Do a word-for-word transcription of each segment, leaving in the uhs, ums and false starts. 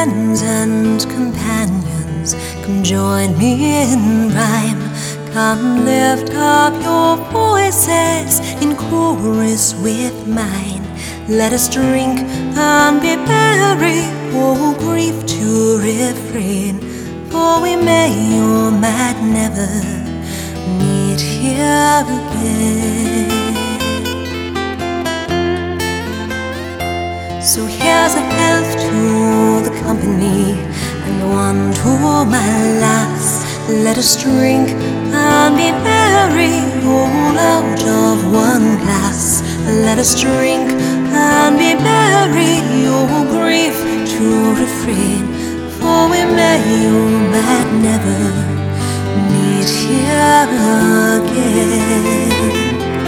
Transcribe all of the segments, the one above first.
friends and companions, come join me in rhyme. Come lift up your voices in chorus with mine. Let us drink and be merry, oh grief to refrain, for we may or might never meet here again. So here's a health to the company and one to my lass. Let us drink and be merry, all out of one glass. Let us drink and be merry, oh grief to refrain, for we may or might never meet here again.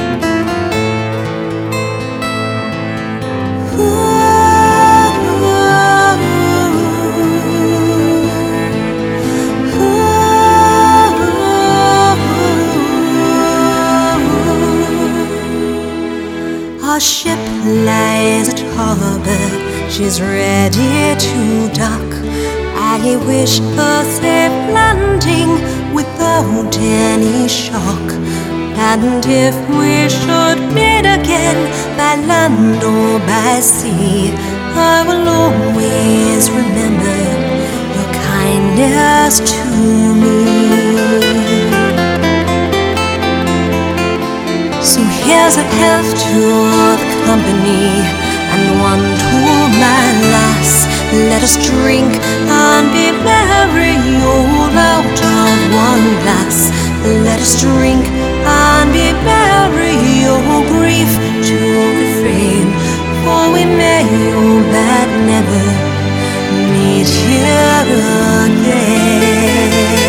Our ship lies at harbor, she's ready to dock. I wish her safe landing without any shock. And if we should meet again by land or by sea, I will always remember your kindness to me. So here's a health to the company and one to my lass. Let us drink and be merry, all out of one glass. Let us drink and be merry, oh grief to refrain, for we may or might never meet here again.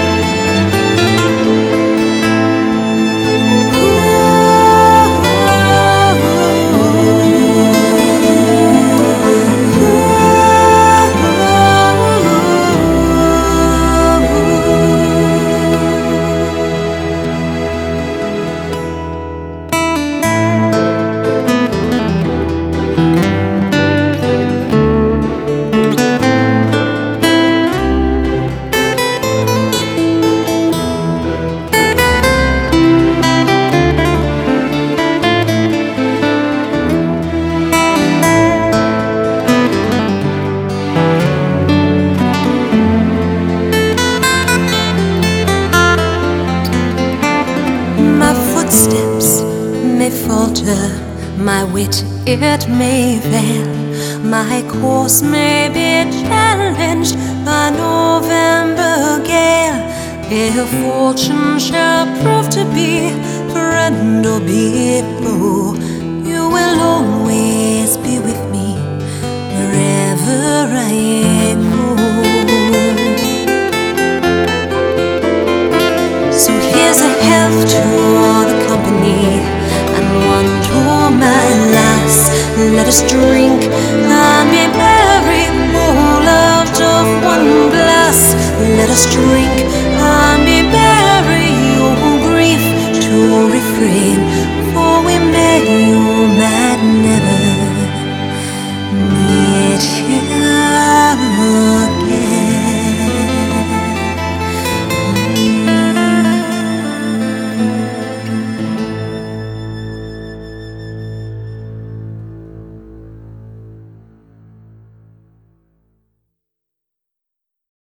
Footsteps may falter, my wit it may fail, my course may be challenged by November gale. If fortune shall prove to be friend or be foe, you will always be with me wherever I go. So here's a health to the company and one to my lass. Let us drink and be merry, all out of one glass. Let us drink